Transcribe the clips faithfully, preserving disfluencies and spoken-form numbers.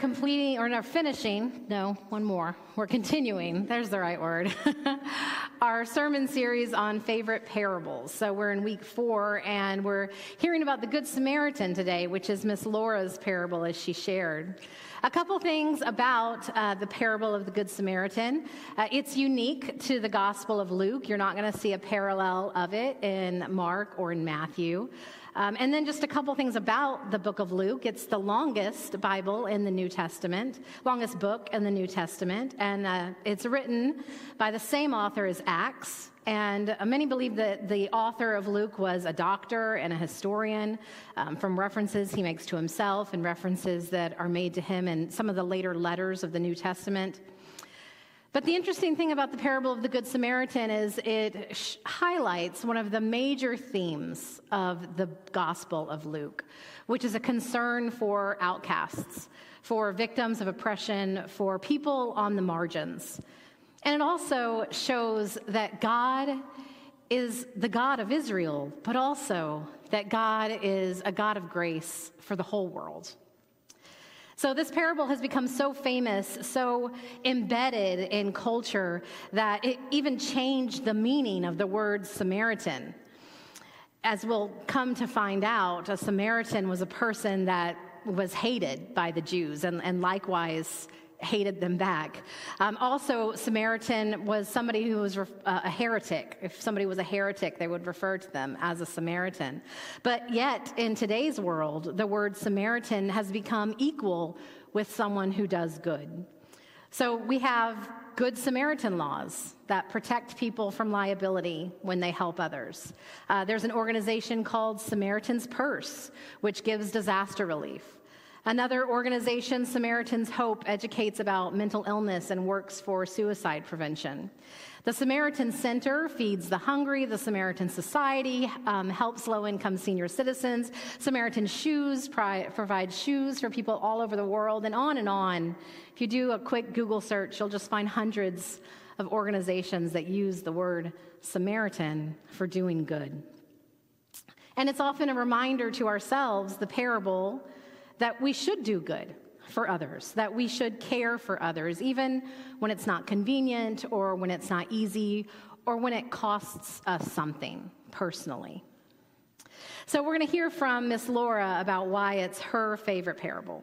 completing, or no, finishing, no, one more. We're continuing, there's the right word, our sermon series on favorite parables. So we're in week four, and we're hearing about the Good Samaritan today, which is Miss Laura's parable as she shared. A couple things about uh, the parable of the Good Samaritan. Uh, it's unique to the Gospel of Luke. You're not going to see a parallel of it in Mark or in Matthew. Um, and then just a couple things about the book of Luke. It's the longest Bible in the New Testament, longest book in the New Testament, and uh, it's written by the same author as Acts. And uh, many believe that the author of Luke was a doctor and a historian, um, from references he makes to himself and references that are made to him in some of the later letters of the New Testament. But the interesting thing about the parable of the Good Samaritan is it sh- highlights one of the major themes of the Gospel of Luke, which is a concern for outcasts, for victims of oppression, for people on the margins. And it also shows that God is the God of Israel, but also that God is a God of grace for the whole world. So this parable has become so famous, so embedded in culture, that it even changed the meaning of the word Samaritan. As we'll come to find out, a Samaritan was a person that was hated by the Jews, and, and likewise hated them back. Um, also, Samaritan was somebody who was ref- uh, a heretic. If somebody was a heretic, they would refer to them as a Samaritan. But yet, in today's world, the word Samaritan has become equal with someone who does good. So we have Good Samaritan laws that protect people from liability when they help others. Uh, there's an organization called Samaritan's Purse, which gives disaster relief. Another organization, Samaritan's Hope, educates about mental illness and works for suicide prevention. The Samaritan Center feeds the hungry. The Samaritan Society um, helps low-income senior citizens. Samaritan Shoes pri- provides shoes for people all over the world, and on and on. If you do a quick Google search, you'll just find hundreds of organizations that use the word Samaritan for doing good. And it's often a reminder to ourselves, the parable, that we should do good for others, that we should care for others, even when it's not convenient or when it's not easy or when it costs us something personally. So we're going to hear from Miss Laura about why it's her favorite parable.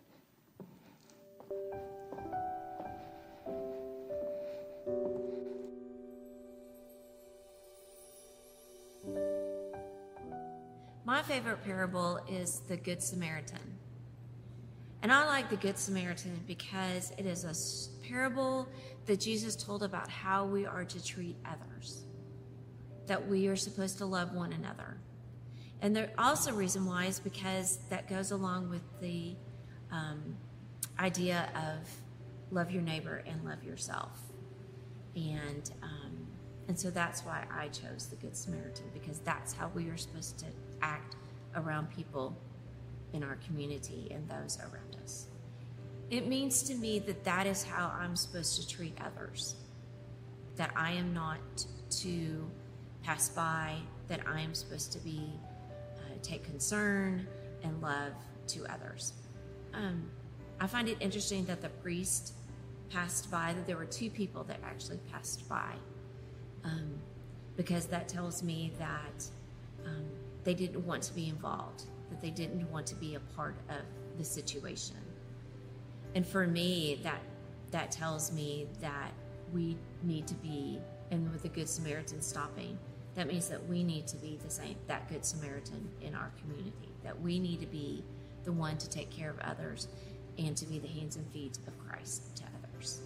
My favorite parable is the Good Samaritan. And I like the Good Samaritan because it is a parable that Jesus told about how we are to treat others, that we are supposed to love one another. And the also reason why is because that goes along with the um, idea of love your neighbor and love yourself. And um, and so that's why I chose the Good Samaritan, because that's how we are supposed to act around people in our community and those around us. It means to me that that is how I'm supposed to treat others, that I am not to pass by, that I am supposed to be uh, take concern and love to others. Um, I find it interesting that the priest passed by, that there were two people that actually passed by, um, because that tells me that um, they didn't want to be involved, that they didn't want to be a part of the situation. And for me, that that tells me that we need to be, and with the Good Samaritan stopping, that means that we need to be the same, that Good Samaritan in our community, that we need to be the one to take care of others and to be the hands and feet of Christ to others.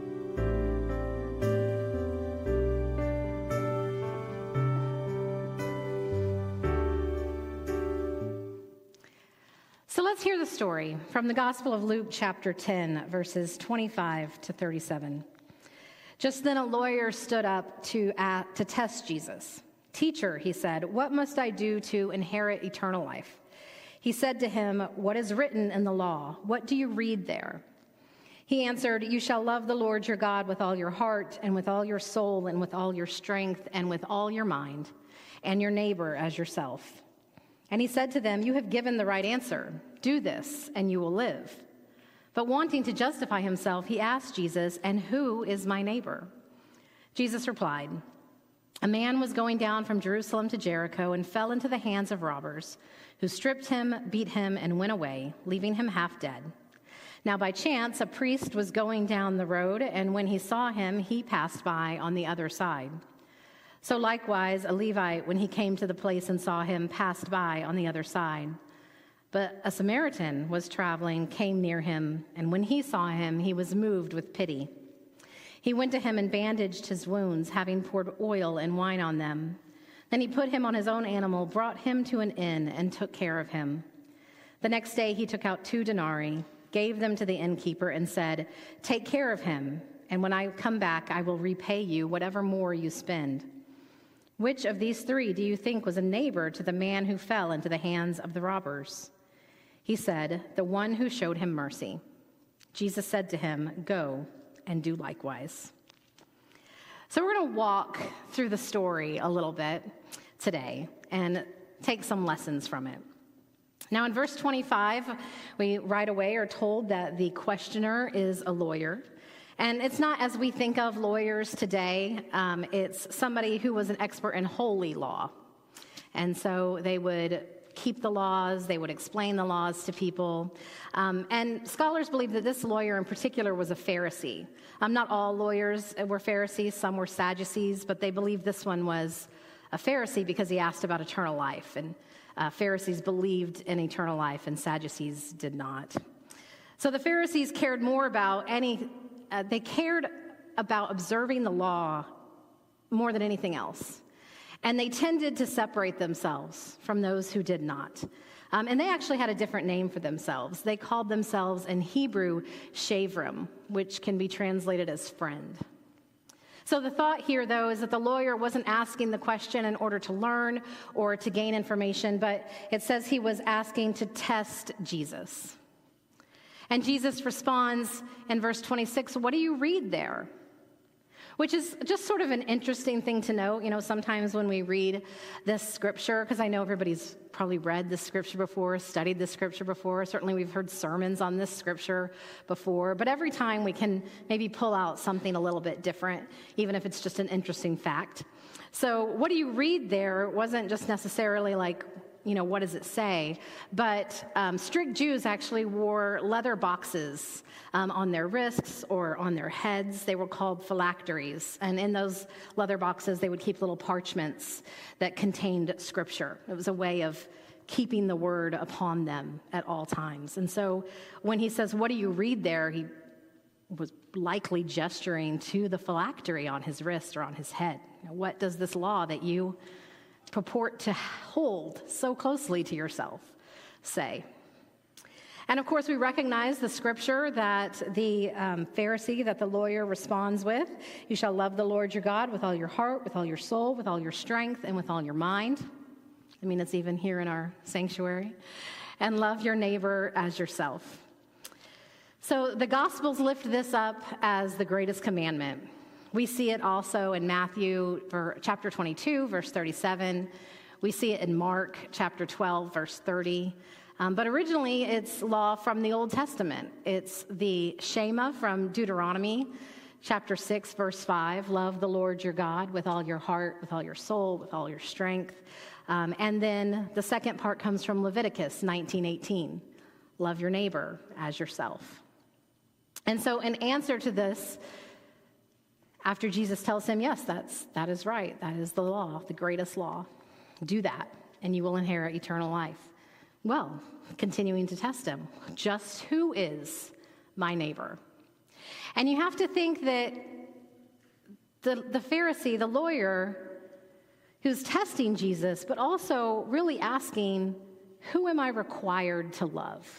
So let's hear the story from the Gospel of Luke, chapter ten, verses twenty-five to thirty-seven. Just then a lawyer stood up to, uh, to test Jesus. "Teacher," he said, "what must I do to inherit eternal life?" He said to him, "What is written in the law? What do you read there?" He answered, "You shall love the Lord your God with all your heart and with all your soul and with all your strength and with all your mind, and your neighbor as yourself." And he said to them, "You have given the right answer. Do this, and you will live." But wanting to justify himself, he asked Jesus, "And who is my neighbor?" Jesus replied, "A man was going down from Jerusalem to Jericho and fell into the hands of robbers, who stripped him, beat him, and went away, leaving him half dead. Now by chance, a priest was going down the road, and when he saw him, he passed by on the other side. So likewise, a Levite, when he came to the place and saw him, passed by on the other side. But a Samaritan was traveling, came near him, and when he saw him, he was moved with pity. He went to him and bandaged his wounds, having poured oil and wine on them. Then he put him on his own animal, brought him to an inn, and took care of him. The next day he took out two denarii, gave them to the innkeeper, and said, 'Take care of him, and when I come back, I will repay you whatever more you spend.' Which of these three do you think was a neighbor to the man who fell into the hands of the robbers?" He said, "The one who showed him mercy." Jesus said to him, "Go and do likewise." So we're going to walk through the story a little bit today and take some lessons from it. Now in verse twenty-five, we right away are told that the questioner is a lawyer. And it's not as we think of lawyers today. Um, it's somebody who was an expert in holy law. And so they would keep the laws, they would explain the laws to people. Um, and scholars believe that this lawyer in particular was a Pharisee. Um, not all lawyers were Pharisees, some were Sadducees, but they believe this one was a Pharisee because he asked about eternal life. And uh, Pharisees believed in eternal life and Sadducees did not. So the Pharisees cared more about any, uh, they cared about observing the law more than anything else. And they tended to separate themselves from those who did not. Um, and they actually had a different name for themselves. They called themselves in Hebrew, Shavrim, which can be translated as friend. So the thought here, though, is that the lawyer wasn't asking the question in order to learn or to gain information, but it says he was asking to test Jesus. And Jesus responds in verse twenty-six, "What do you read there?" Which is just sort of an interesting thing to note. You know, sometimes when we read this scripture, because I know everybody's probably read this scripture before, studied this scripture before. Certainly we've heard sermons on this scripture before. But every time we can maybe pull out something a little bit different, even if it's just an interesting fact. So what do you read there wasn't just necessarily like, you know, what does it say? But um, strict Jews actually wore leather boxes um, on their wrists or on their heads. They were called phylacteries. And in those leather boxes, they would keep little parchments that contained scripture. It was a way of keeping the word upon them at all times. And so when he says, "What do you read there?" he was likely gesturing to the phylactery on his wrist or on his head. You know, what does this law that you purport to hold so closely to yourself say? And of course, we recognize the scripture that the um, Pharisee, that the lawyer responds with. You shall love the Lord your God with all your heart, with all your soul, with all your strength, and with all your mind. I mean, it's even here in our sanctuary. And love your neighbor as yourself. So the Gospels lift this up as the greatest commandment. We see it also in Matthew for chapter twenty-two, verse thirty-seven. We see it in Mark chapter twelve, verse thirty. Um, but originally, it's law from the Old Testament. It's the Shema from Deuteronomy chapter six, verse five. Love the Lord your God with all your heart, with all your soul, with all your strength. Um, and then the second part comes from Leviticus nineteen eighteen. Love your neighbor as yourself. And so in answer to this, after Jesus tells him, yes, that's, that is right. That is the law, the greatest law. Do that, and you will inherit eternal life. Well, continuing to test him, just who is my neighbor? And you have to think that the, the Pharisee, the lawyer, who's testing Jesus, but also really asking, who am I required to love?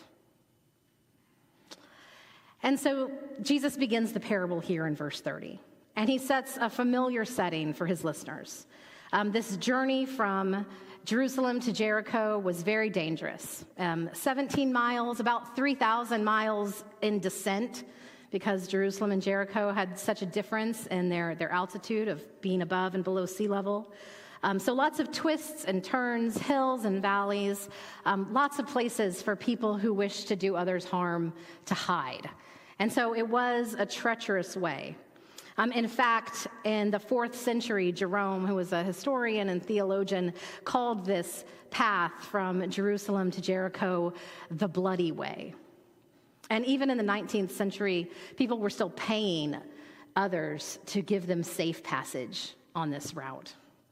And so Jesus begins the parable here in verse thirty. And he sets a familiar setting for his listeners. Um, this journey from Jerusalem to Jericho was very dangerous. Um, seventeen miles, about three thousand miles in descent, because Jerusalem and Jericho had such a difference in their, their altitude of being above and below sea level. Um, so lots of twists and turns, hills and valleys, um, lots of places for people who wish to do others harm to hide. And so it was a treacherous way. Um, in fact, in the fourth century, Jerome, who was a historian and theologian, called this path from Jerusalem to Jericho the bloody way. And even in the nineteenth century, people were still paying others to give them safe passage on this route.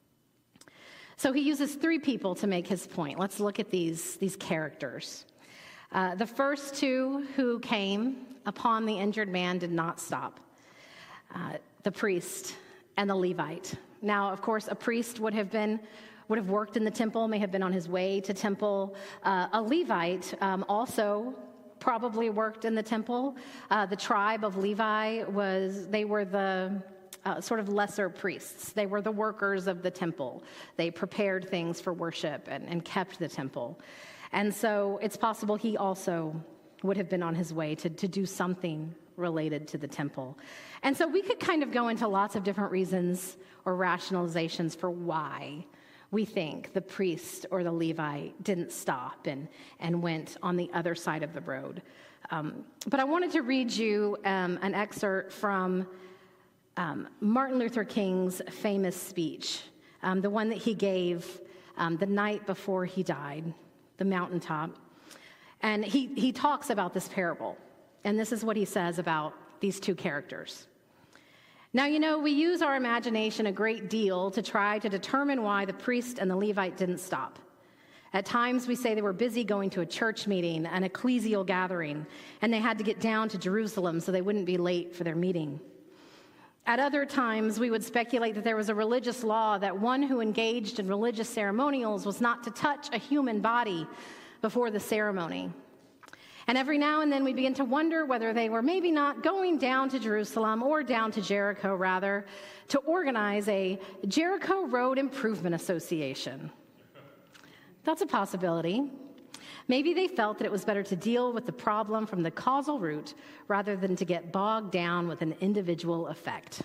So he uses three people to make his point. Let's look at these, these characters. Uh, the first two who came upon the injured man did not stop. Uh, the priest and the Levite. Now, of course, a priest would have been would have worked in the temple, may have been on his way to temple. Uh, a Levite um, also probably worked in the temple. Uh, the tribe of Levi was, they were the uh, sort of lesser priests. They were the workers of the temple. They prepared things for worship and, and kept the temple. And so it's possible he also would have been on his way to, to do something related to the temple. And so we could kind of go into lots of different reasons or rationalizations for why we think the priest or the Levite didn't stop and, and went on the other side of the road. Um, but I wanted to read you um, an excerpt from um, Martin Luther King's famous speech, um, the one that he gave um, the night before he died, the mountaintop. And he, he talks about this parable. And this is what he says about these two characters. Now, you know, we use our imagination a great deal to try to determine why the priest and the Levite didn't stop. At times, we say they were busy going to a church meeting, an ecclesial gathering, and they had to get down to Jerusalem so they wouldn't be late for their meeting. At other times, we would speculate that there was a religious law that one who engaged in religious ceremonials was not to touch a human body before the ceremony. And every now and then we begin to wonder whether they were maybe not going down to Jerusalem or down to Jericho, rather, to organize a Jericho Road Improvement Association. That's a possibility. Maybe they felt that it was better to deal with the problem from the causal root rather than to get bogged down with an individual effect.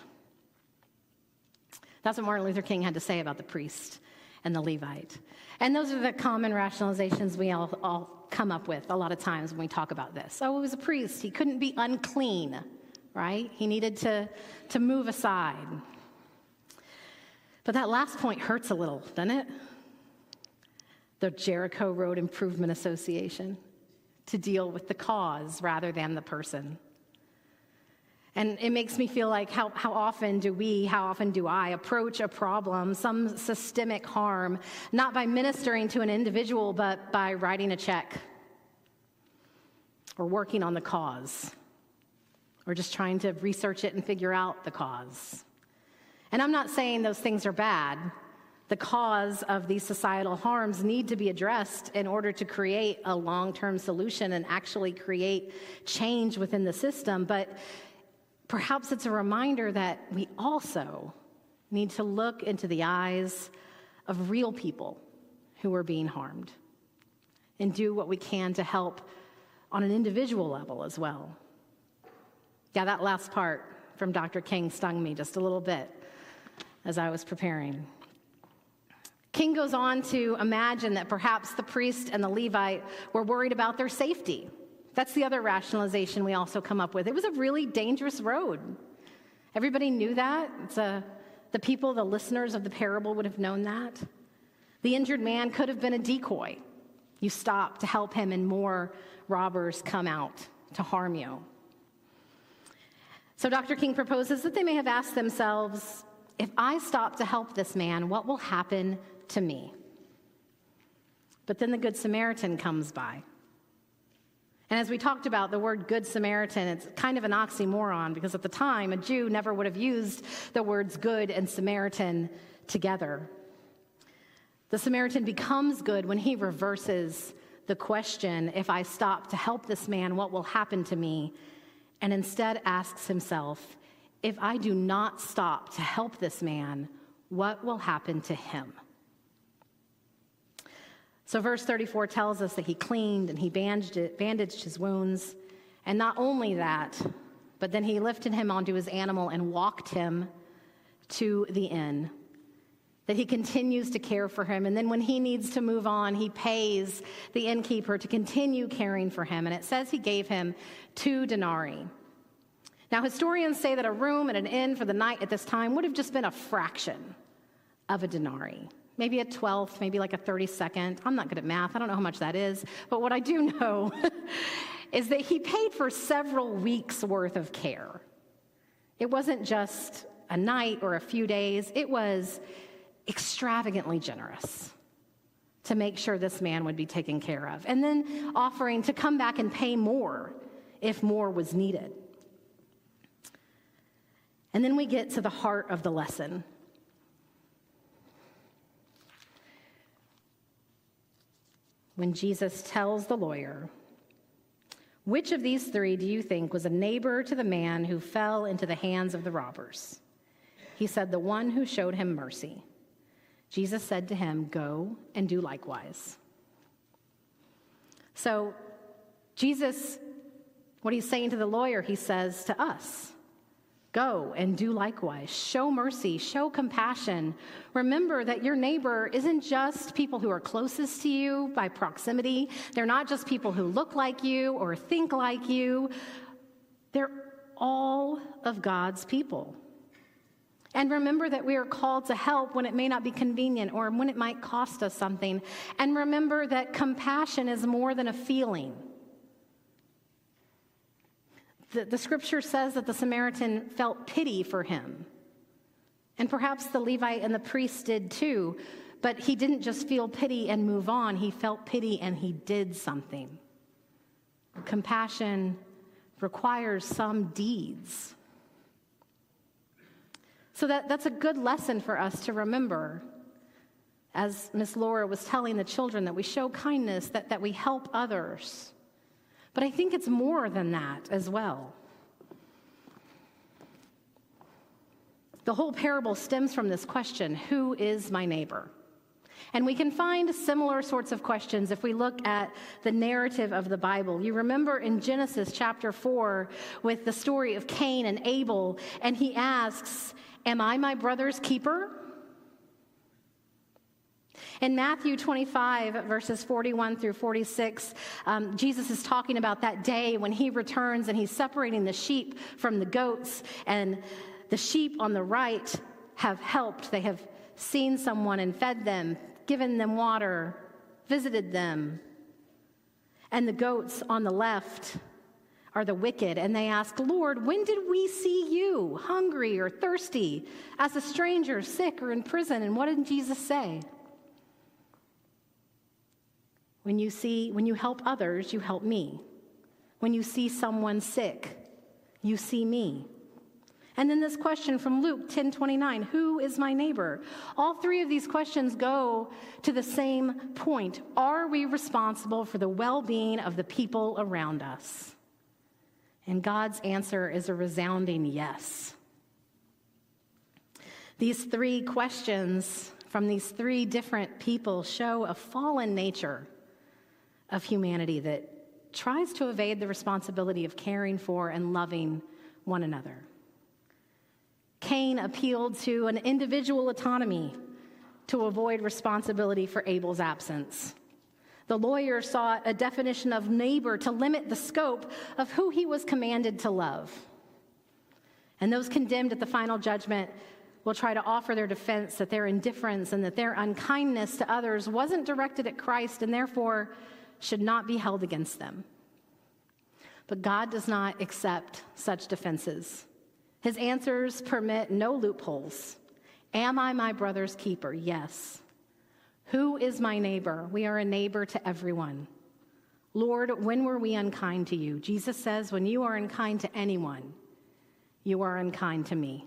That's what Martin Luther King had to say about the priest and the Levite. And those are the common rationalizations we all, all come up with a lot of times when we talk about this. Oh, he was a priest. He couldn't be unclean, right? He needed to, to move aside. But that last point hurts a little, doesn't it? The Jericho Road Improvement Association, to deal with the cause rather than the person. And it makes me feel like how, how often do we, how often do I approach a problem, some systemic harm, not by ministering to an individual, but by writing a check or working on the cause or just trying to research it and figure out the cause. And I'm not saying those things are bad. The cause of these societal harms need to be addressed in order to create a long-term solution and actually create change within the system. But perhaps it's a reminder that we also need to look into the eyes of real people who are being harmed and do what we can to help on an individual level as well. Yeah, that last part from Doctor King stung me just a little bit as I was preparing. King goes on to imagine that perhaps the priest and the Levite were worried about their safety. That's the other rationalization we also come up with. It was a really dangerous road. Everybody knew that. It's a, the people, the listeners of the parable would have known that. The injured man could have been a decoy. You stop to help him and more robbers come out to harm you. So Doctor King proposes that they may have asked themselves, if I stop to help this man, what will happen to me? But then the Good Samaritan comes by. And as we talked about, the word Good Samaritan, it's kind of an oxymoron because at the time, a Jew never would have used the words good and Samaritan together. The Samaritan becomes good when he reverses the question, if I stop to help this man, what will happen to me? And instead asks himself, if I do not stop to help this man, what will happen to him? So verse thirty-four tells us that he cleaned and he bandaged, it, bandaged his wounds. And not only that, but then he lifted him onto his animal and walked him to the inn. that he continues to care for him. And then when he needs to move on, he pays the innkeeper to continue caring for him. And it says he gave him two denarii. Now, historians say that a room at an inn for the night at this time would have just been a fraction of a denarii. Maybe a twelfth, maybe like a thirty-second. I'm not good at math. I don't know how much that is. But what I do know is that he paid for several weeks' worth of care. It wasn't just a night or a few days. It was extravagantly generous to make sure this man would be taken care of, and then offering to come back and pay more if more was needed. And then we get to the heart of the lesson. When Jesus tells the lawyer, "Which of these three do you think was a neighbor to the man who fell into the hands of the robbers?" He said, "The one who showed him mercy." Jesus said to him, "Go and do likewise." So Jesus, what he's saying to the lawyer, he says to us, go and do likewise. Show mercy, show compassion. Remember that your neighbor isn't just people who are closest to you by proximity. They're not just people who look like you or think like you. They're all of God's people. And remember that we are called to help when it may not be convenient or when it might cost us something. And remember that compassion is more than a feeling. The, the scripture says that the Samaritan felt pity for him. And perhaps the Levite and the priest did too. But he didn't just feel pity and move on. He felt pity and he did something. Compassion requires some deeds. So that, that's a good lesson for us to remember. As Miss Laura was telling the children, that we show kindness, that, that we help others. But I think it's more than that as well. The whole parable stems from this question, who is my neighbor? And we can find similar sorts of questions if we look at the narrative of the Bible. You remember in Genesis chapter four with the story of Cain and Abel, and he asks, "Am I my brother's keeper?" In Matthew twenty-five, verses forty-one through forty-six, um, Jesus is talking about that day when he returns and he's separating the sheep from the goats. And the sheep on the right have helped. They have seen someone and fed them, given them water, visited them. And the goats on the left are the wicked. And they ask, "Lord, when did we see you hungry or thirsty, as a stranger, sick, or in prison?" And what did Jesus say? When you see, when you help others, you help me. When you see someone sick, you see me. And then this question from Luke ten twenty-nine, who is my neighbor? All three of these questions go to the same point. Are we responsible for the well-being of the people around us? And God's answer is a resounding yes. These three questions from these three different people show a fallen nature of humanity that tries to evade the responsibility of caring for and loving one another. Cain appealed to an individual autonomy to avoid responsibility for Abel's absence. The lawyer sought a definition of neighbor to limit the scope of who he was commanded to love. And those condemned at the final judgment will try to offer their defense that their indifference and that their unkindness to others wasn't directed at Christ and therefore should not be held against them. But God does not accept such defenses. His answers permit no loopholes. Am I my brother's keeper? Yes. Who is my neighbor? We are a neighbor to everyone. Lord, when were we unkind to you? Jesus says, when you are unkind to anyone, you are unkind to me.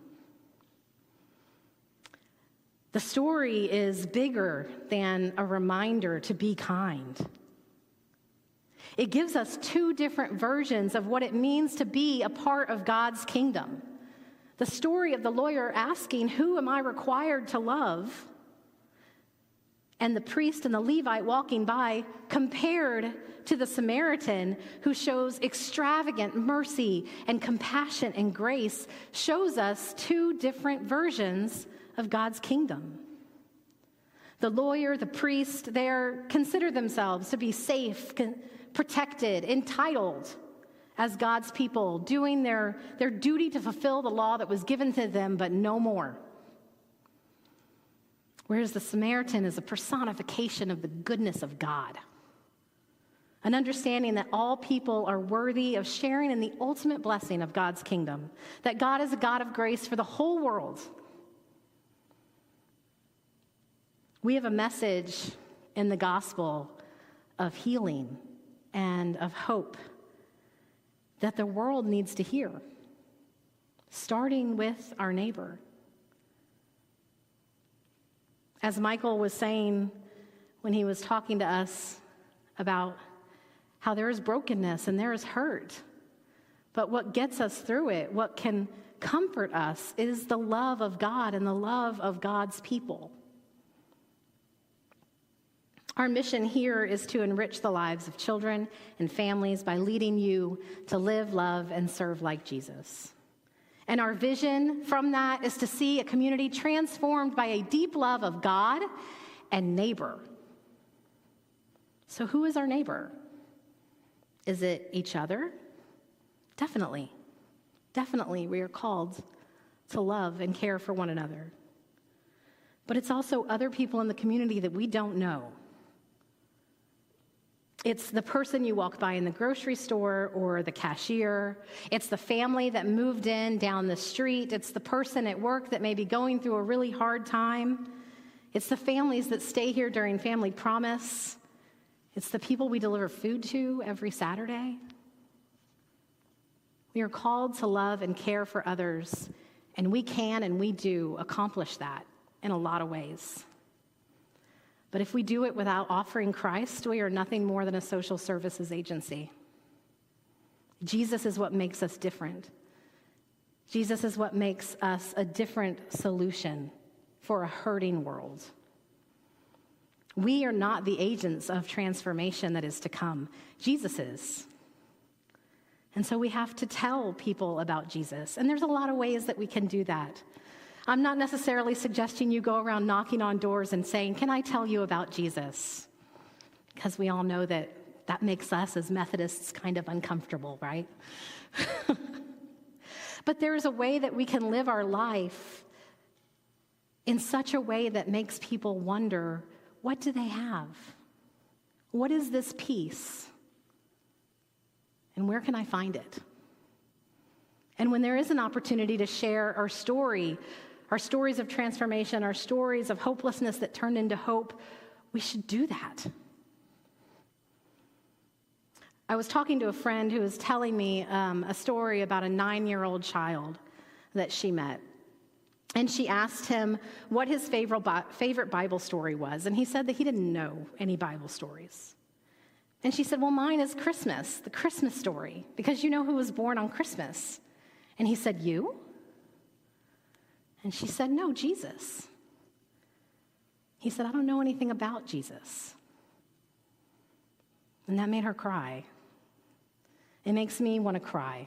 The story is bigger than a reminder to be kind. It gives us two different versions of what it means to be a part of God's kingdom. The story of the lawyer asking, who am I required to love? And the priest and the Levite walking by, compared to the Samaritan who shows extravagant mercy and compassion and grace, shows us two different versions of God's kingdom. The lawyer, the priest, they consider themselves to be safe, con- protected, entitled as God's people, doing their, their duty to fulfill the law that was given to them, but no more. Whereas the Samaritan is a personification of the goodness of God, an understanding that all people are worthy of sharing in the ultimate blessing of God's kingdom, that God is a God of grace for the whole world. We have a message in the gospel of healing and of hope that the world needs to hear, starting with our neighbor. As Michael was saying when he was talking to us about how there is brokenness and there is hurt, but what gets us through it, what can comfort us, is the love of God and the love of God's people. Our mission here is to enrich the lives of children and families by leading you to live, love, and serve like Jesus. And our vision from that is to see a community transformed by a deep love of God and neighbor. So who is our neighbor? Is it each other? Definitely. Definitely we are called to love and care for one another. But it's also other people in the community that we don't know. It's the person you walk by in the grocery store or the cashier. It's the family that moved in down the street. It's the person at work that may be going through a really hard time. It's the families that stay here during Family Promise. It's the people we deliver food to every Saturday. We are called to love and care for others, and we can and we do accomplish that in a lot of ways. But if we do it without offering Christ, we are nothing more than a social services agency. Jesus is what makes us different. Jesus is what makes us a different solution for a hurting world. We are not the agents of transformation that is to come. Jesus is. And so we have to tell people about Jesus. And there's a lot of ways that we can do that. I'm not necessarily suggesting you go around knocking on doors and saying, "Can I tell you about Jesus?" Because we all know that that makes us as Methodists kind of uncomfortable, right? But there is a way that we can live our life in such a way that makes people wonder, what do they have? What is this peace? And where can I find it? And when there is an opportunity to share our story, our stories of transformation, our stories of hopelessness that turned into hope, we should do that. I was talking to a friend who was telling me um, a story about a nine-year-old child that she met. And she asked him what his favorite favorite Bible story was. And he said that he didn't know any Bible stories. And she said, "Well, mine is Christmas, the Christmas story, because you know who was born on Christmas?" And he said, "You?" And she said, "No, Jesus." He said, "I don't know anything about Jesus." And that made her cry. It makes me want to cry.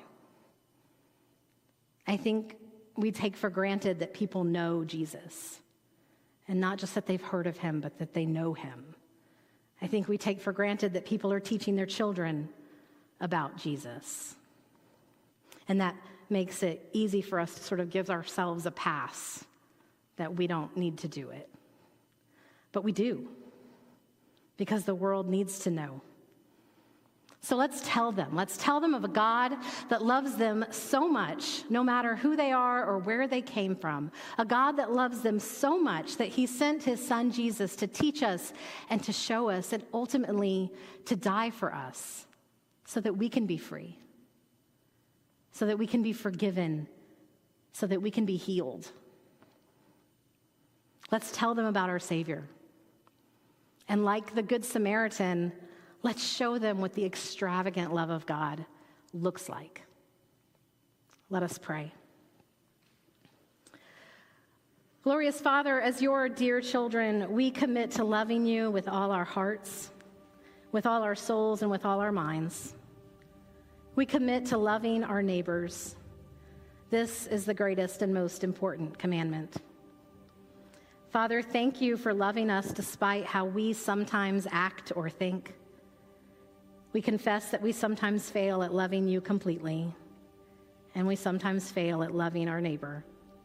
I think we take for granted that people know Jesus, and not just that they've heard of him, but that they know him. I think we take for granted that people are teaching their children about Jesus. And that makes it easy for us to sort of give ourselves a pass that we don't need to do it. But we do, because the world needs to know. So let's tell them. Let's tell them of a God that loves them so much, no matter who they are or where they came from. A God that loves them so much that he sent his son Jesus to teach us and to show us and ultimately to die for us so that we can be free, so that we can be forgiven, so that we can be healed. Let's tell them about our Savior. And like the Good Samaritan, let's show them what the extravagant love of God looks like. Let us pray. Glorious Father, as your dear children, we commit to loving you with all our hearts, with all our souls, and with all our minds. We commit to loving our neighbors. This is the greatest and most important commandment. Father, thank you for loving us despite how we sometimes act or think. We confess that we sometimes fail at loving you completely, and we sometimes fail at loving our neighbor.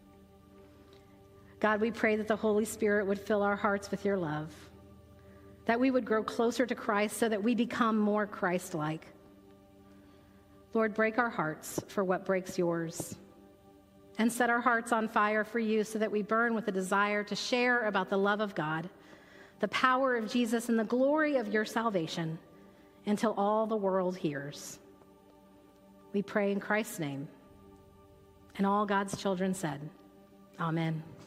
God, we pray that the Holy Spirit would fill our hearts with your love, that we would grow closer to Christ so that we become more Christ-like. Lord, break our hearts for what breaks yours, and set our hearts on fire for you so that we burn with a desire to share about the love of God, the power of Jesus, and the glory of your salvation until all the world hears. We pray in Christ's name. And all God's children said, Amen.